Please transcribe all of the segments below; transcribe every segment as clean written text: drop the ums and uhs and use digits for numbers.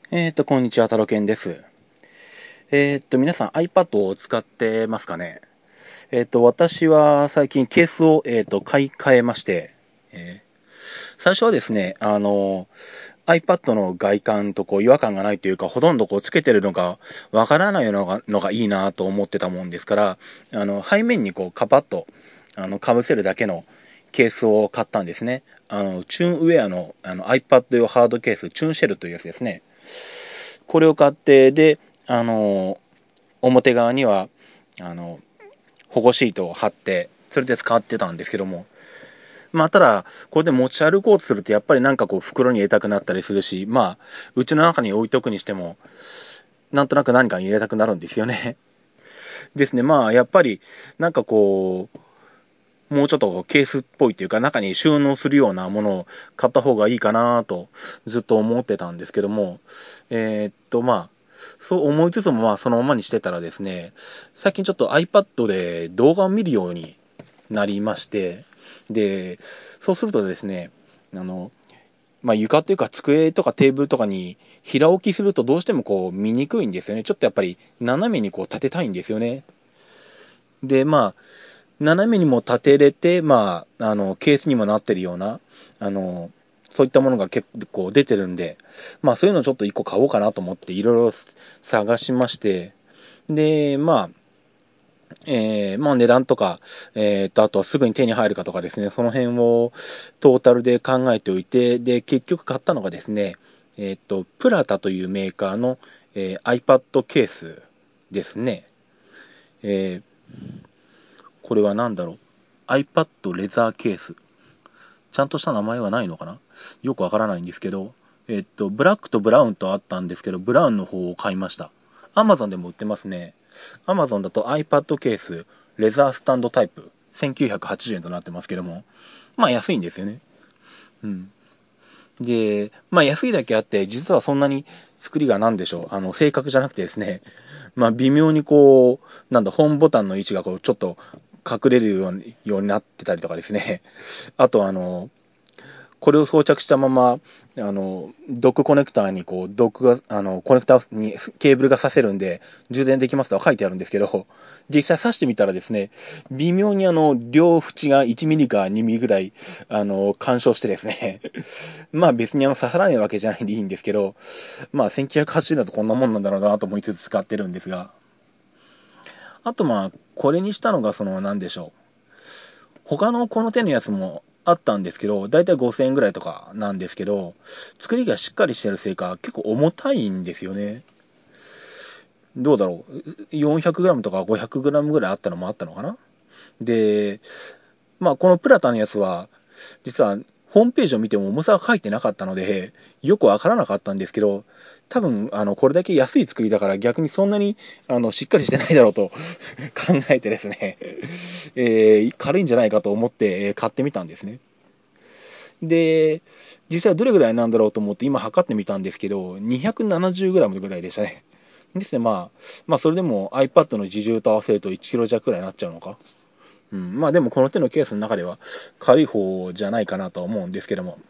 こんにちは、タロケンです。皆さん iPad を使ってますかね。私は最近ケースを、買い替えまして、最初はですね、iPad の外観とこう違和感がないというか、ほとんどこうつけてるのがわからないのがいいなと思ってたもんですから、背面にこうカパッと、被せるだけのケースを買ったんですね。チューンウェアの、iPad 用ハードケース、チューンシェルというやつですね。これを買って、で、表側には、あの、保護シートを貼って、それで使ってたんですけども、まあ、ただ、これで持ち歩こうとすると、やっぱりなんかこう、袋に入れたくなったりするし、まあ、うちの中に置いとくにしても、なんとなく何かに入れたくなるんですよね。ですね、まあ、やっぱり、なんかこう、もうちょっとケースっぽいというか、中に収納するようなものを買った方がいいかなと、ずっと思ってたんですけども、まあ、そう思いつつもまあそのままにしてたらですね、最近ちょっと iPad で動画を見るようになりまして、で、そうするとですね、あの、まあ床というか机とかテーブルとかに平置きするとどうしてもこう見にくいんですよね。ちょっとやっぱり斜めにこう立てたいんですよね。で、まあ、斜めにも立てれて、まあ、ケースにもなってるような、あの、そういったものが結構出てるんで、まあそういうのをちょっと一個買おうかなと思っていろいろ探しまして、で、まあ、まあ値段とか、あとはすぐに手に入るかとかですね、その辺をトータルで考えておいて、で、結局買ったのがですね、プラタというメーカーの、iPad ケースですね。えーこれは何だろう。iPad レザーケース。ちゃんとした名前はないのかな、よくわからないんですけど、ブラックとブラウンとあったんですけど、ブラウンの方を買いました。Amazon でも売ってますね。Amazon だと iPad ケース、レザースタンドタイプ、1980円となってますけども、まあ安いんですよね。うん。で、まあ安いだけあって、実はそんなに作りがなんでしょう、正確じゃなくてですね、まあ微妙にこう、なんだ、ホームボタンの位置がこう、ちょっと隠れるようになってたりとかですね。あとこれを装着したまま、ドックコネクターにこう、ドックが、コネクターにケーブルが挿せるんで、充電できますとは書いてあるんですけど、実際挿してみたらですね、微妙に両縁が1ミリか2ミリぐらい、干渉してですね、まあ別に刺さらないわけじゃないんでいいんですけど、まあ1980円だとこんなもんなんだろうなと思いつつ使ってるんですが、あとまあ、これにしたのがなんでしょう。他のこの手のやつもあったんですけど、だいたい5000円ぐらいとかなんですけど、作りがしっかりしてるせいか結構重たいんですよね。どうだろう。400g とか 500g ぐらいあったのもあったのかな。で、まあこのプラタのやつは、実はホームページを見ても重さが書いてなかったので、よくわからなかったんですけど、多分、これだけ安い作りだから逆にそんなに、しっかりしてないだろうと考えてですね、軽いんじゃないかと思って、買ってみたんですね。で、実際どれぐらいなんだろうと思って今測ってみたんですけど、270g ぐらいでしたね。ですね、まあそれでも iPad の自重と合わせると1キロ弱くらいになっちゃうのか。うん、まあでもこの手のケースの中では軽い方じゃないかなとは思うんですけども。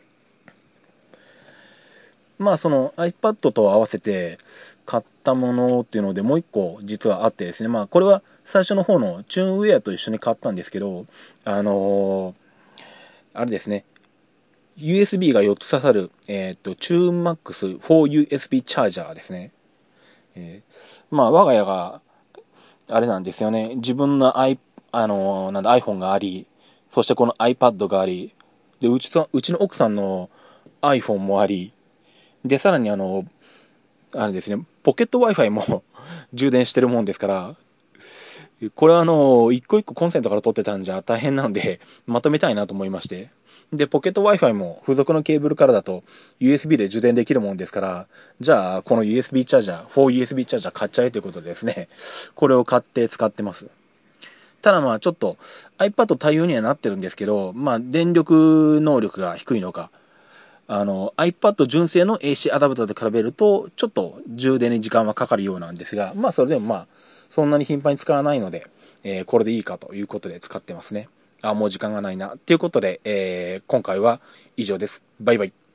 まあその iPad と合わせて買ったものっていうのでもう一個実はあってですね。まあこれは最初の方のチューンウェアと一緒に買ったんですけど、あれですね。USB が4つ刺さる、チューンマックス 4USB チャージャーですね。まあ我が家があれなんですよね。自分の なんだ iPhone があり、そしてこの iPad があり、で、うちの奥さんの iPhone もあり、で、さらにあれですね、ポケット Wi-Fi も充電してるもんですから、これは一個一個コンセントから取ってたんじゃ大変なので、まとめたいなと思いまして。で、ポケット Wi-Fi も付属のケーブルからだと USB で充電できるもんですから、じゃあ、この USB チャージャー、4USB チャージャー買っちゃえということでですね、これを買って使ってます。ただまあちょっと iPad 対応にはなってるんですけど、まあ電力能力が低いのか、iPad 純正の AC アダプターと比べると、ちょっと充電に時間はかかるようなんですが、まあそれでもまあ、そんなに頻繁に使わないので、これでいいかということで使ってますね。あ、もう時間がないな。ということで、今回は以上です。バイバイ。